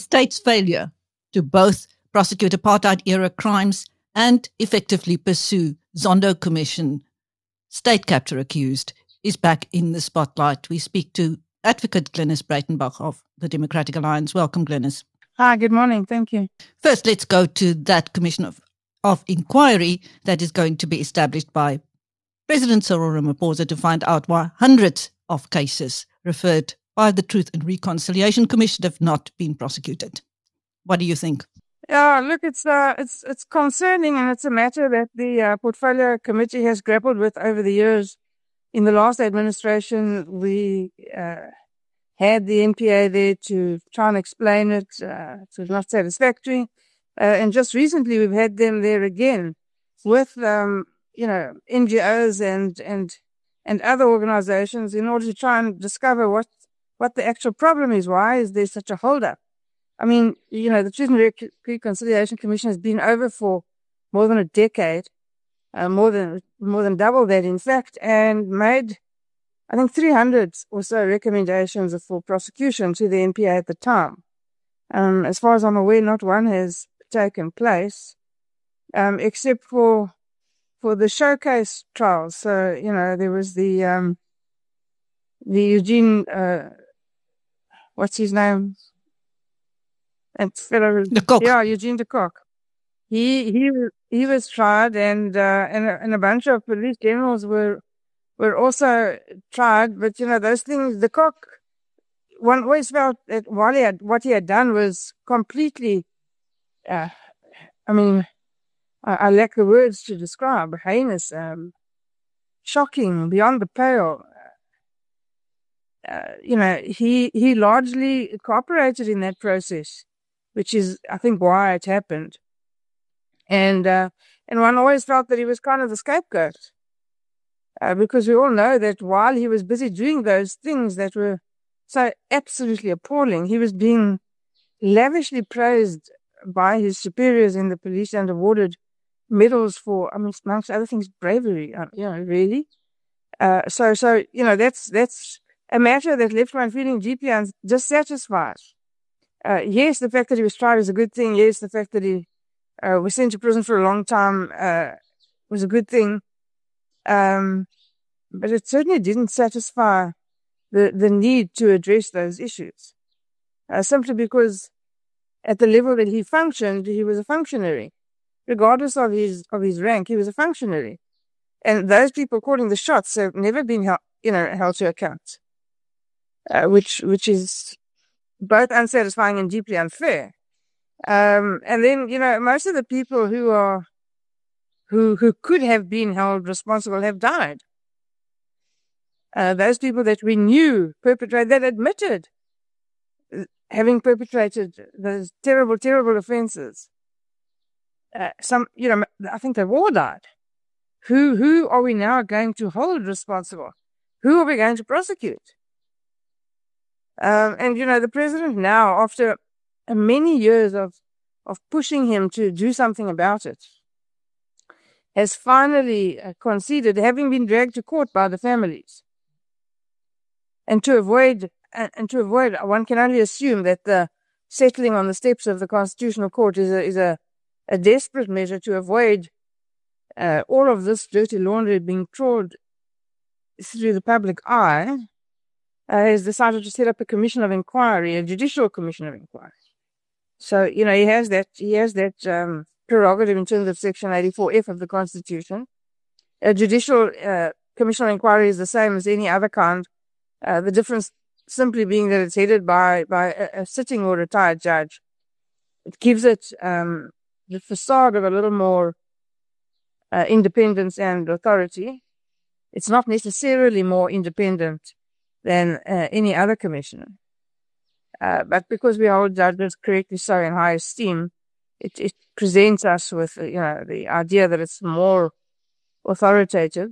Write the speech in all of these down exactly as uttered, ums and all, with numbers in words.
state's failure to both prosecute apartheid-era crimes and effectively pursue Zondo Commission state capture accused is back in the spotlight. We speak to Advocate Glynis Breitenbach of the Democratic Alliance. Welcome, Glynis. Hi, good morning. Thank you. First, let's go to that commission of, of inquiry that is going to be established by President Cyril Ramaphosa to find out why hundreds of cases referred by the Truth and Reconciliation Commission have not been prosecuted. What do you think? Yeah, look, it's uh, it's it's concerning, and it's a matter that the uh, Portfolio Committee has grappled with over the years. In the last administration, we uh, had the N P A there to try and explain it. Uh, it was not satisfactory. Uh, and just recently, we've had them there again with, um, you know, N G Os and and and other organizations in order to try and discover what, what the actual problem is. Why is there such a holdup? I mean, you know, the Truth and Rec- Reconciliation Commission has been over for more than a decade. Uh, more than more than double that, in fact, and made, I think, three hundred or so recommendations for prosecution to the N P A at the time. Um, as far as I'm aware, not one has taken place, um, except for for the showcase trials. So, you know, there was the um, the Eugene, uh, what's his name? And fellow, De Kock. Yeah, Eugene de Kock. He he he was tried, and uh, and a, and a bunch of police generals were were also tried. But you know, those things, de Kock, one always felt that what he had what he had done was completely, uh, I mean, I, I lack the words to describe, heinous, um, shocking, beyond the pale. Uh, you know, he he largely cooperated in that process, which is, I think, why it happened. And uh, and one always felt that he was kind of the scapegoat, uh, because we all know that while he was busy doing those things that were so absolutely appalling, he was being lavishly praised by his superiors in the police and awarded medals for, I mean, amongst other things, bravery. Uh, you know, really. Uh, so so you know, that's that's a matter that left one feeling deeply dissatisfied. Uh, yes, the fact that he was tried is a good thing. Yes, the fact that he Uh, was sent to prison for a long time uh, was a good thing, um, but it certainly didn't satisfy the, the need to address those issues, uh, simply because at the level that he functioned, he was a functionary. Regardless of his of his rank, he was a functionary. And those people calling the shots have never been held, you know, held to account, uh, which which is both unsatisfying and deeply unfair. Um, and then, you know, most of the people who are, who, who could have been held responsible have died. Uh, those people that we knew perpetrated, that admitted having perpetrated those terrible, terrible offenses. Uh, some, you know, I think they've all died. Who, who are we now going to hold responsible? Who are we going to prosecute? Um, and, you know, the president now, after many years of, of pushing him to do something about it, has finally uh, conceded, having been dragged to court by the families. And to avoid, uh, and to avoid, one can only assume that the settling on the steps of the Constitutional Court is a, is a, a desperate measure to avoid uh, all of this dirty laundry being trawled through the public eye. Uh, has decided to set up a commission of inquiry, a judicial commission of inquiry. So, you know, he has that, he has that, um, prerogative in terms of Section eighty-four F of the Constitution. A judicial, uh, commission of inquiry is the same as any other kind. Uh, the difference simply being that it's headed by, by a, a sitting or retired judge. It gives it, um, the facade of a little more, uh, independence and authority. It's not necessarily more independent than uh, any other commissioner. Uh, but because we hold judges correctly so in high esteem, it, it presents us with, you know, the idea that it's more authoritative.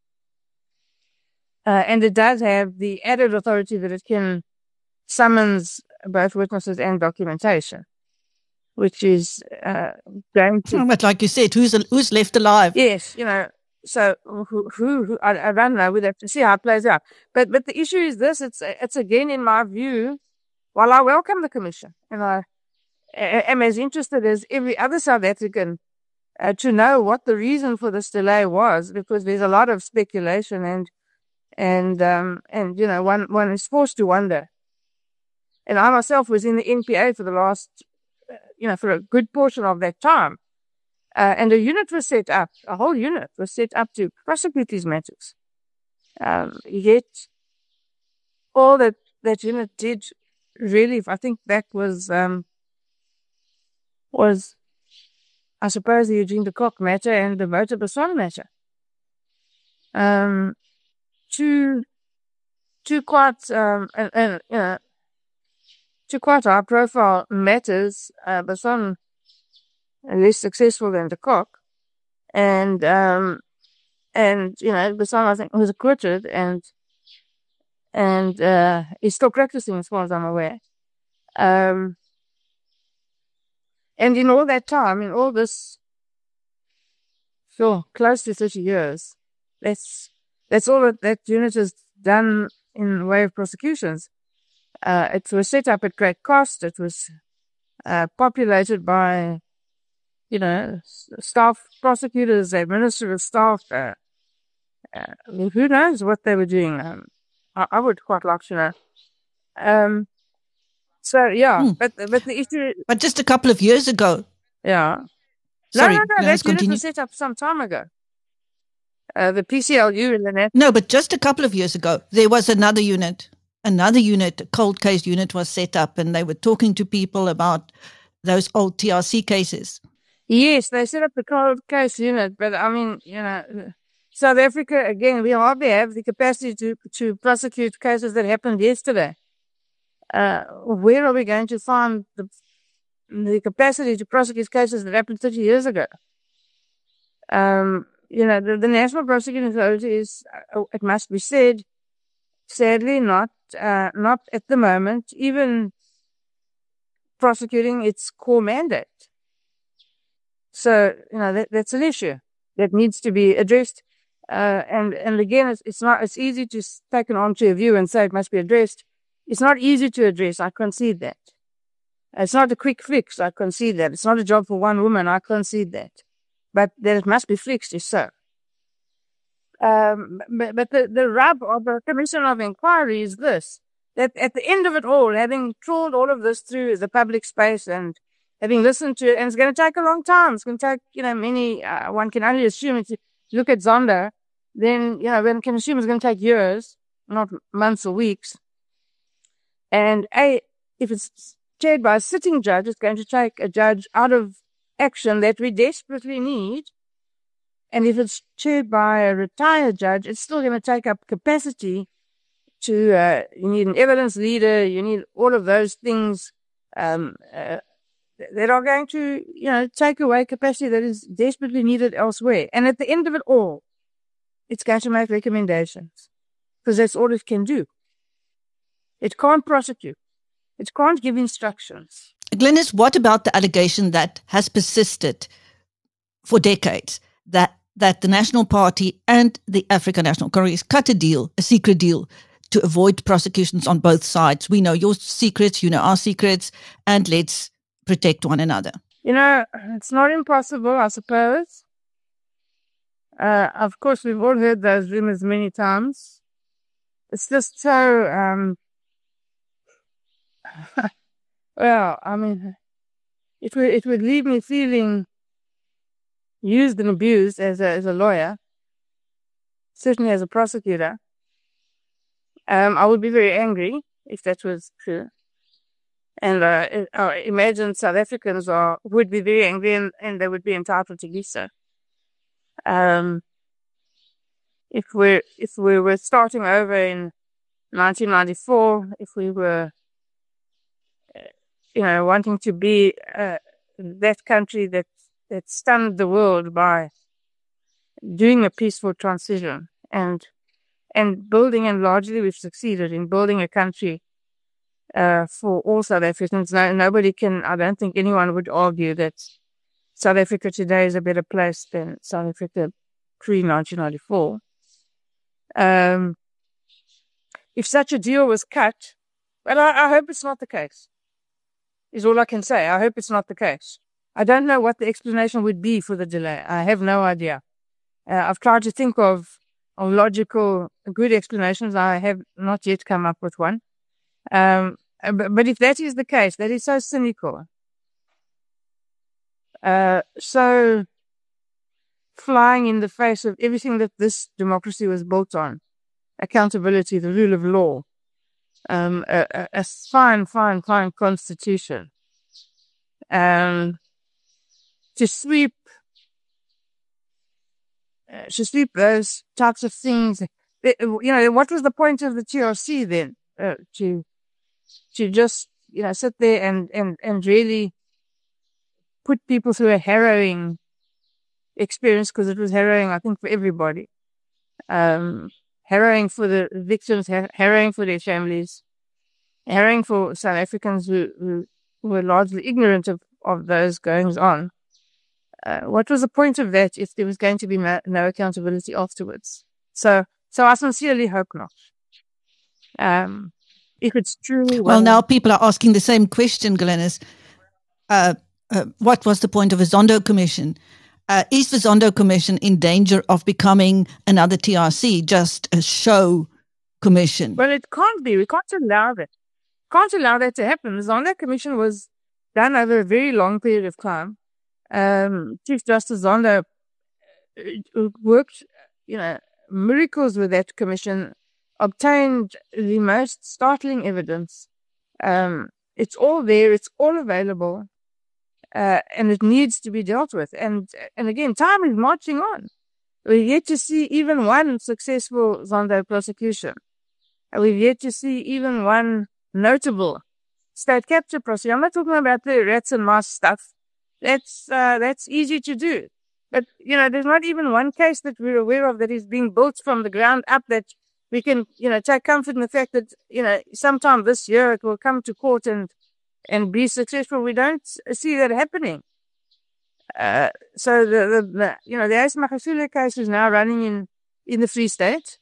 Uh, and it does have the added authority that it can summons both witnesses and documentation, which is uh, going to... But like you said, who's who's left alive? Yes, you know, so who, who, who I, I don't know, we'd have to see how it plays out. But but the issue is this, it's it's again, in my view, while I welcome the commission, and I, am as interested as every other South African uh, to know what the reason for this delay was, because there's a lot of speculation and and um, and you know one one is forced to wonder. And I myself was in the N P A for the last, uh, you know, for a good portion of that time, uh, and a unit was set up, a whole unit was set up to prosecute these matters. Um, yet, all that that unit did, really, I think that was um, was, I suppose, the Eugene de Kock matter and the Wouter Basson matter. Um, two, two quite, um, and, and, you know, two quite high profile matters. Uh, Basson less successful than de Kock, and um, and you know, Basson I think was acquitted and and uh, is still practicing as far as I'm aware. Um, and in all that time, in all this, sure, close to thirty years, that's that's all that that unit has done in the way of prosecutions. Uh, it was set up at great cost. It was uh, populated by, you know, staff prosecutors, administrative staff. Uh, uh, who knows what they were doing? Um, I, I would quite like to know. Um, so yeah, Hmm. but but the issue, But just a couple of years ago. yeah, Sorry, no, no, no, let's that unit continue. was set up some time ago. Uh, the P C L U in the net. No, but just a couple of years ago, there was another unit. Another unit, a cold case unit, was set up, and they were talking to people about those old T R C cases. Yes, they set up the cold case unit, but I mean, you know, South Africa, again, we hardly have the capacity to, to prosecute cases that happened yesterday. Uh, where are we going to find the, the capacity to prosecute cases that happened thirty years ago? Um, you know, the, the National Prosecuting Authority is, uh, it must be said, sadly not, uh, not at the moment, even prosecuting its core mandate. So, you know, that, that's an issue that needs to be addressed. Uh, and, and again, it's, it's not, it's easy to take an armchair view and say it must be addressed. It's not easy to address. I concede that. It's not a quick fix. I concede that. It's not a job for one woman. I concede that. But that it must be fixed is so. Um, but, but the, the rub of the Commission of Inquiry is this, that at the end of it all, having trawled all of this through the public space and having listened to it, and it's going to take a long time. It's going to take, you know, many, uh, one can only assume if you look at Zonda, then, you know, one can assume it's going to take years, not months or weeks. And a, if it's chaired by a sitting judge, it's going to take a judge out of action that we desperately need. And if it's chaired by a retired judge, it's still going to take up capacity to, uh, you need an evidence leader, you need all of those things, um, uh, that are going to, you know, take away capacity that is desperately needed elsewhere. And at the end of it all, it's going to make recommendations, because that's all it can do. It can't prosecute. It can't give instructions. Glenys, what about the allegation that has persisted for decades, that, that the National Party and the African National Congress cut a deal, a secret deal, to avoid prosecutions on both sides? We know your secrets, you know our secrets, and let's protect one another. You know, it's not impossible, I suppose. Uh, of course, we've all heard those rumors many times. It's just so, um, well, I mean, it would, it would leave me feeling used and abused as a, as a lawyer, certainly as a prosecutor. Um, I would be very angry if that was true. And uh, uh, imagine South Africans are would be very angry, and, and they would be entitled to do so. Um, if we if we were starting over in nineteen ninety-four, if we were, uh, you know, wanting to be uh, that country that that stunned the world by doing a peaceful transition and and building, and largely we've succeeded in building a country uh, for all South Africans. No, nobody can, I don't think anyone would argue that South Africa today is a better place than South Africa pre nineteen ninety-four. Um, if such a deal was cut, but I, I hope it's not the case. is all I can say. I hope it's not the case. I don't know what the explanation would be for the delay. I have no idea. Uh, I've tried to think of, of logical, good explanations. I have not yet come up with one. Um, but, but if that is the case, that is so cynical. Uh, so flying in the face of everything that this democracy was built on. Accountability, the rule of law, um, a, a, a fine, fine, fine constitution. Um, to sweep, uh, to sweep those types of things. It, you know, what was the point of the T R C then? Uh, to, to just, you know, sit there and, and, and really put people through a harrowing experience, because it was harrowing, I think, for everybody. Um, harrowing for the victims, har- harrowing for their families, harrowing for South Africans who, who, who were largely ignorant of, of those goings on. Uh, what was the point of that if there was going to be ma- no accountability afterwards? So, so I sincerely hope not. Um, if it's truly well, now people are asking the same question, Glenys. Uh, uh, what was the point of a Zondo Commission? Uh, is the Zondo Commission in danger of becoming another T R C, just a show commission? Well, it can't be. We can't allow that. Can't allow that to happen. The Zondo Commission was done over a very long period of time. Um, Chief Justice Zondo worked, you know, miracles with that commission, obtained the most startling evidence. Um, it's all there. It's all available. Uh, and it needs to be dealt with. And, and again, time is marching on. We've yet to see even one successful Zondo prosecution. And we've yet to see even one notable state capture prosecution. I'm not talking about the rats and mice stuff. That's, uh, that's easy to do. But, you know, there's not even one case that we're aware of that is being built from the ground up that we can, you know, take comfort in the fact that, you know, sometime this year it will come to court and, and be successful. We don't see that happening. Uh, so the, the, the, you know, the Ace Magashule case is now running in, in the Free State.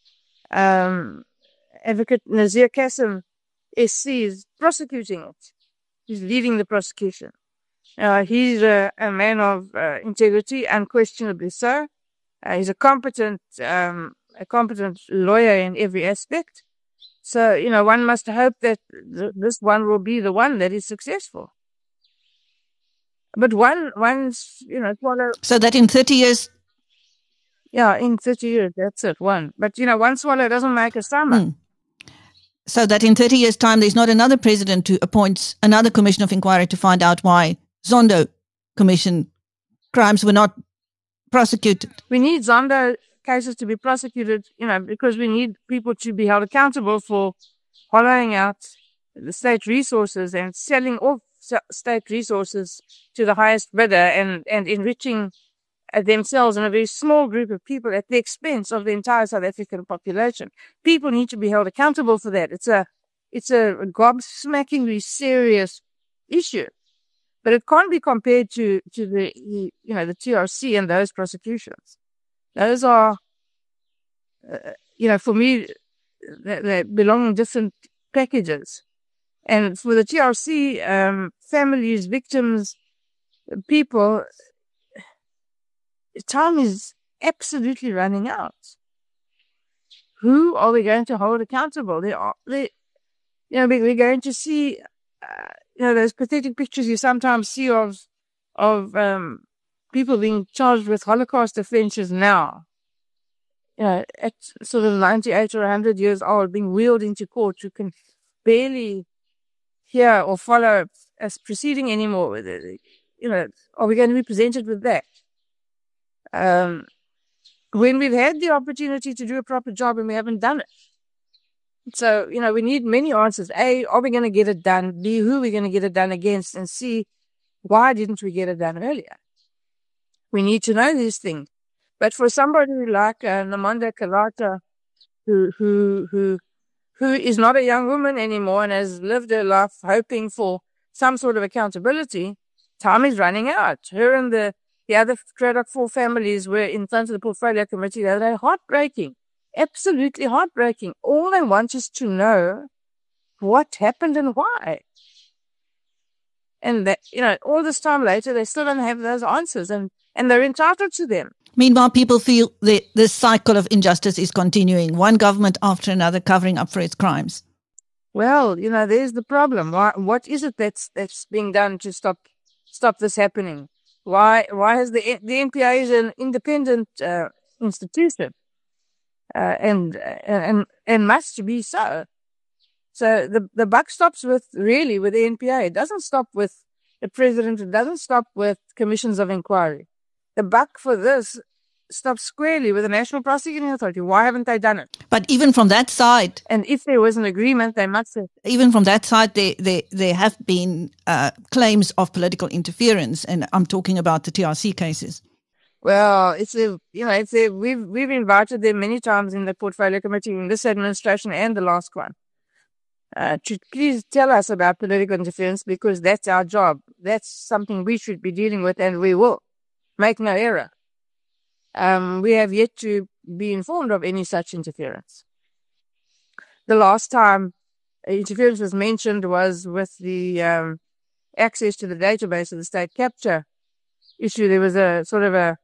Um, Advocate Nazir Kassem, S C, is prosecuting it. He's leading the prosecution. Uh, he's a, a man of uh, integrity, unquestionably so. Uh, he's a competent, um, a competent lawyer in every aspect. So, you know, one must hope that th- this one will be the one that is successful. But one, one's, you know, swallow. So that in thirty years. Yeah, in thirty years, that's it, one. But, you know, one swallow doesn't make a summer. Hmm. So that in thirty years' time, there's not another president who appoints another commission of inquiry to find out why Zondo Commission crimes were not prosecuted. We need Zondo cases to be prosecuted, you know, because we need people to be held accountable for hollowing out the state resources and selling off state resources to the highest bidder and, and enriching themselves and a very small group of people at the expense of the entire South African population. People need to be held accountable for that. It's a, it's a gobsmackingly serious issue, but it can't be compared to, to the, you know, the T R C and those prosecutions. Those are, uh, you know, for me, they, they belong in different packages. And for the T R C, um, families, victims, people, time is absolutely running out. Who are we going to hold accountable? They are, they, you know, we're going to see, uh, you know, those pathetic pictures you sometimes see of, of, um, people being charged with Holocaust offenses now. You know, at sort of ninety-eight or one hundred years old, being wheeled into court, you can barely hear or follow a proceeding anymore with it. You know, are we going to be presented with that? Um, when we've had the opportunity to do a proper job and we haven't done it. So, you know, we need many answers. A, are we going to get it done? B, who are we going to get it done against? And C, why didn't we get it done earlier? We need to know these things. But for somebody like uh, Nomonde Karata, who, who, who, who is not a young woman anymore and has lived her life hoping for some sort of accountability, time is running out. Her and the, the other Cradock four families were in front of the portfolio committee. They were heartbreaking, absolutely heartbreaking. All they want is to know what happened and why. And that, you know, all this time later, they still don't have those answers, and, and they're entitled to them. Meanwhile, people feel that this cycle of injustice is continuing, one government after another covering up for its crimes. Well, you know, there's the problem. Why, what is it that's that's being done to stop stop this happening? Why why has the the N P A is an independent uh, institution, uh, and and and must be so. So the the buck stops with really with the N P A. It doesn't stop with the president. It doesn't stop with commissions of inquiry. The buck for this stops squarely with the National Prosecuting Authority. Why haven't they done it? But even from that side, and if there was an agreement, they must have. Even from that side, there there, there have been uh, claims of political interference, and I'm talking about the T R C cases. Well, it's a you know it's a we've we've invited them many times in the portfolio committee in this administration and the last one. Uh, to please tell us about political interference, because that's our job. That's something we should be dealing with, and we will. Make no error. Um, we have yet to be informed of any such interference. The last time interference was mentioned was with the um, access to the database of the state capture issue. There was a sort of a,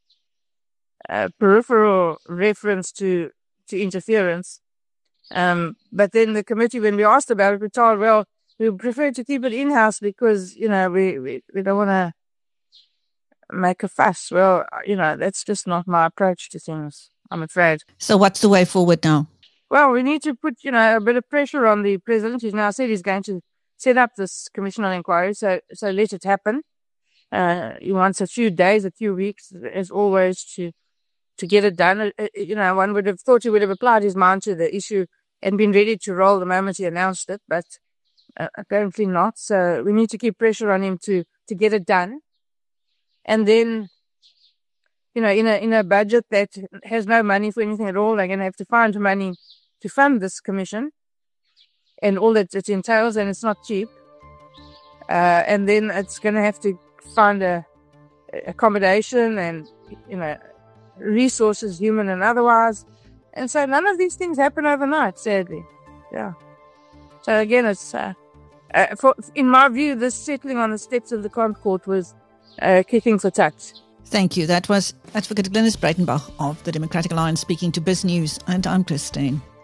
a peripheral reference to, to interference. Um, but then the committee, when we asked about it, we told, well, we prefer to keep it in-house because, you know, we, we, we don't want to make a fuss. Well, you know, that's just not my approach to things, I'm afraid. So what's the way forward now? Well, we need to put, you know, a bit of pressure on the president, who's now said he's going to set up this commission on inquiry. So, so let it happen. Uh, he wants a few days, a few weeks, as always, to, to get it done. Uh, you know, one would have thought he would have applied his mind to the issue and been ready to roll the moment he announced it, but uh, apparently not. So we need to keep pressure on him to, to get it done. And then, you know, in a in a budget that has no money for anything at all, they're going to have to find money to fund this commission and all that it entails, and it's not cheap. Uh, and then it's going to have to find a, a accommodation and, you know, resources, human and otherwise. And so none of these things happen overnight, sadly. Yeah. So again, it's uh, uh, for, in my view, this settling on the steps of the Court was Uh, kicking for tax. Thank you. That was Advocate Glynis Breitenbach of the Democratic Alliance speaking to BizNews, and I'm Christine.